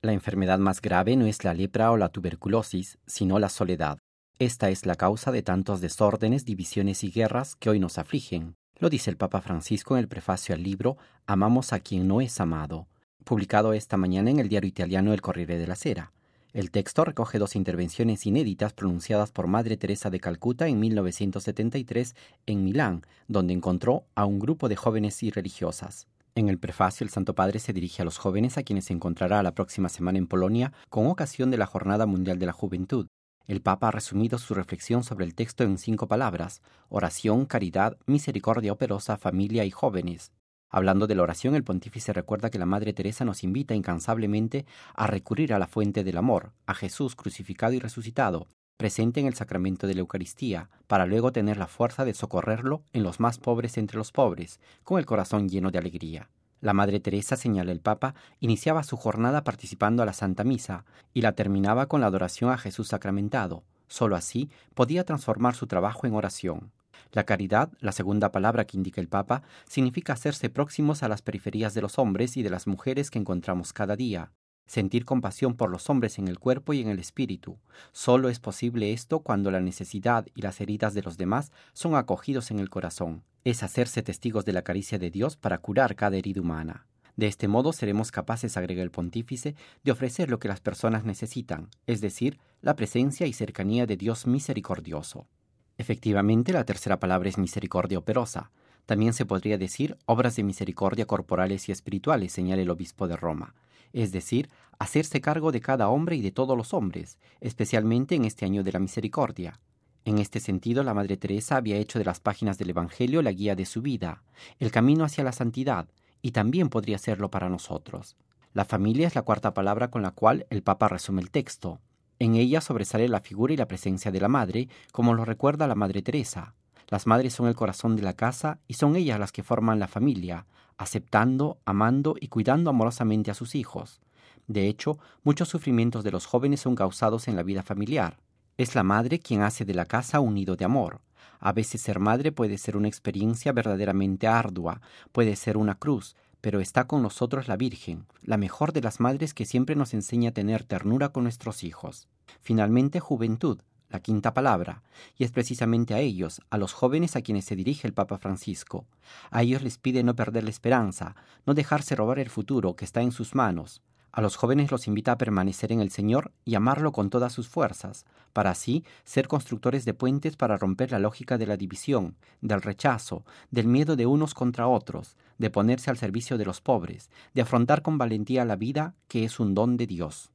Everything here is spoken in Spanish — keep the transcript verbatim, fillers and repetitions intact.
La enfermedad más grave no es la lepra o la tuberculosis, sino la soledad. Esta es la causa de tantos desórdenes, divisiones y guerras que hoy nos afligen. Lo dice el Papa Francisco en el prefacio al libro Amamos a quien no es amado, publicado esta mañana en el diario italiano El Corriere della Sera. El texto recoge dos intervenciones inéditas pronunciadas por Madre Teresa de Calcuta en mil novecientos setenta y tres en Milán, donde encontró a un grupo de jóvenes y religiosas. En el prefacio, el Santo Padre se dirige a los jóvenes a quienes se encontrará la próxima semana en Polonia con ocasión de la Jornada Mundial de la Juventud. El Papa ha resumido su reflexión sobre el texto en cinco palabras: oración, caridad, misericordia operosa, familia y jóvenes. Hablando de la oración, el pontífice recuerda que la Madre Teresa nos invita incansablemente a recurrir a la fuente del amor, a Jesús crucificado y resucitado, presente en el sacramento de la Eucaristía, para luego tener la fuerza de socorrerlo en los más pobres entre los pobres, con el corazón lleno de alegría. La Madre Teresa, señala el Papa, iniciaba su jornada participando a la Santa Misa y la terminaba con la adoración a Jesús sacramentado. Solo así podía transformar su trabajo en oración. La caridad, la segunda palabra que indica el Papa, significa hacerse próximos a las periferias de los hombres y de las mujeres que encontramos cada día. Sentir compasión por los hombres en el cuerpo y en el espíritu. Solo es posible esto cuando la necesidad y las heridas de los demás son acogidos en el corazón. Es hacerse testigos de la caricia de Dios para curar cada herida humana. De este modo seremos capaces, agrega el pontífice, de ofrecer lo que las personas necesitan, es decir, la presencia y cercanía de Dios misericordioso. Efectivamente, la tercera palabra es misericordia operosa. También se podría decir obras de misericordia corporales y espirituales, señala el obispo de Roma. Es decir, hacerse cargo de cada hombre y de todos los hombres, especialmente en este año de la misericordia. En este sentido, la Madre Teresa había hecho de las páginas del Evangelio la guía de su vida, el camino hacia la santidad, y también podría serlo para nosotros. La familia es la cuarta palabra con la cual el Papa resume el texto. En ella sobresale la figura y la presencia de la madre, como lo recuerda la Madre Teresa. Las madres son el corazón de la casa y son ellas las que forman la familia, aceptando, amando y cuidando amorosamente a sus hijos. De hecho, muchos sufrimientos de los jóvenes son causados en la vida familiar. Es la madre quien hace de la casa un nido de amor. A veces ser madre puede ser una experiencia verdaderamente ardua, puede ser una cruz, pero está con nosotros la Virgen, la mejor de las madres que siempre nos enseña a tener ternura con nuestros hijos. Finalmente, juventud, la quinta palabra, y es precisamente a ellos, a los jóvenes a quienes se dirige el Papa Francisco. A ellos les pide no perder la esperanza, no dejarse robar el futuro que está en sus manos. A los jóvenes los invita a permanecer en el Señor y amarlo con todas sus fuerzas, para así ser constructores de puentes para romper la lógica de la división, del rechazo, del miedo de unos contra otros, de ponerse al servicio de los pobres, de afrontar con valentía la vida que es un don de Dios.